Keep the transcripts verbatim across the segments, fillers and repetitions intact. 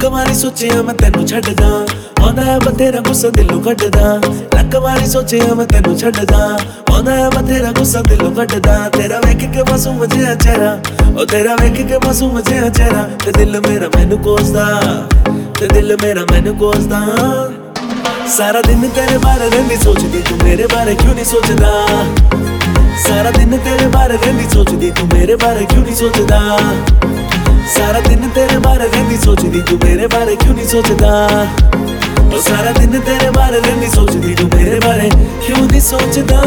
वारी सोचिया मैं तेनू छड्डदा, आउंदा है बथेरा गुस्सा दिलों कड्डदा। लख वारी सोचिया मैं तेनू छड्डदा, आउंदा है बथेरा गुस्सा दिलों कड्डदा। तेरा वेख के मासूम जिहा चेहरा, ओ तेरा वेख के मासूम जिहा चेहरा, ते दिल मेरा मैनू कोसदा, ते दिल मेरा मैनू कोसदा। सारा दिन तेरे बारे रहिंदी सोचदी, तू मेरे बारे क्यों नहीं सोचदा। सारा दिन तेरे बारे रहिंदी सोचदी, तू मेरे बारे क्यों नहीं सोचदा। सारा दिन तेरे बारे रहिंदी सोचदी, तू मेरे बारे क्यों नहीं सोचदा। ओ सारा दिन तेरे बारे रहिंदी सोचदी, तू मेरे बारे क्यों नहीं सोचदा।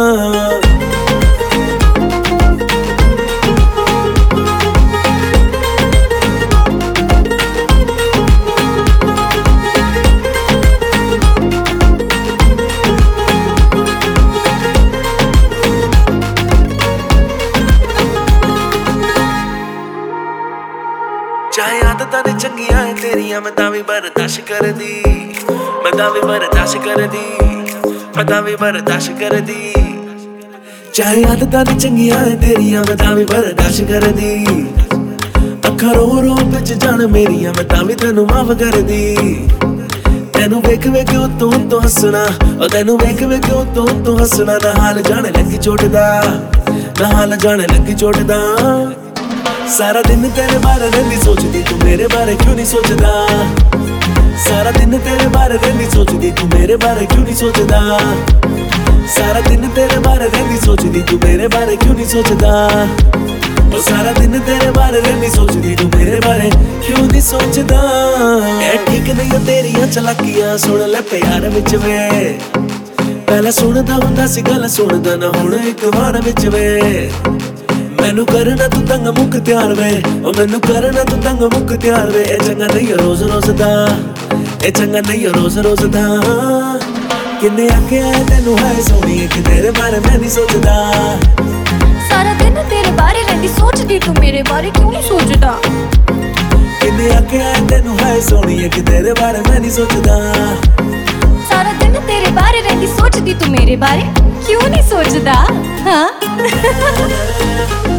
चाहे आदतां ने चंगियां है तेरियां, मैं तां वी बर्दाश्त करदी, मैं तां वी बर्दाश्त करदी, मैं तां वी बर्दाश्त करदी। चाहे आदतां ने चंगियां है तेरियां, मैं तां वी बर्दाश्त करदी। अखां रो रो विच जान मेरियां, मैं तां वी तैनू माफ करदी। तैनू वेख वेख उत्तों उत्तों हसना, ओ तैनू वेख वेख उत्तों उत्तों हसना। ना हाल जाने लगी चोट दा, ना हाल जाने लगी चोट दा। सारा दिन तेरे बारे रहिंदी सोचदी, तू मेरे बारे क्यों नहीं सोचदा। सारा दिन तेरे बारे रहिंदी सोचदी, तू मेरे बारे क्यों नहीं सोचदा। सारा दिन तेरे बारे रहिंदी सोचदी, तू मेरे बारे क्यों नहीं सोचदा। ओ सारा दिन तेरे बारे रहिंदी सोचदी, तू मेरे बारे क्यों नहीं सोचदा। ऐ ठीक नहीं तेरियां चलाकियां, सुन ले प्यार विच वे। पहला सुनदा हुंदा सी गल, सुनदा ना हुण इक वार विच वे। मैनू करना तू तंग मुक त्यार वे, ओ मैनू करना तू तंग मुक त्यार वे। ए चंगा नहीं रोज रोज दा, ए चंगा नहीं रोज रोज दा। किन्ने आख्या है तैनू हाय सोहणीए कि तेरे बारे मैं नहीं सोचदा। सारा दिन तेरे बारे रहिंदी सोचदी, तू मेरे बारे क्यों नहीं सोचदा। किन्ने आख्या है तैनू हाय सोहणीए कि तेरे बारे मैं नहीं सोचदा। सारा दिन तेरे बारे रहिंदी सोचदी, तू मेरे बारे क्यों नहीं सोचदा। हाँ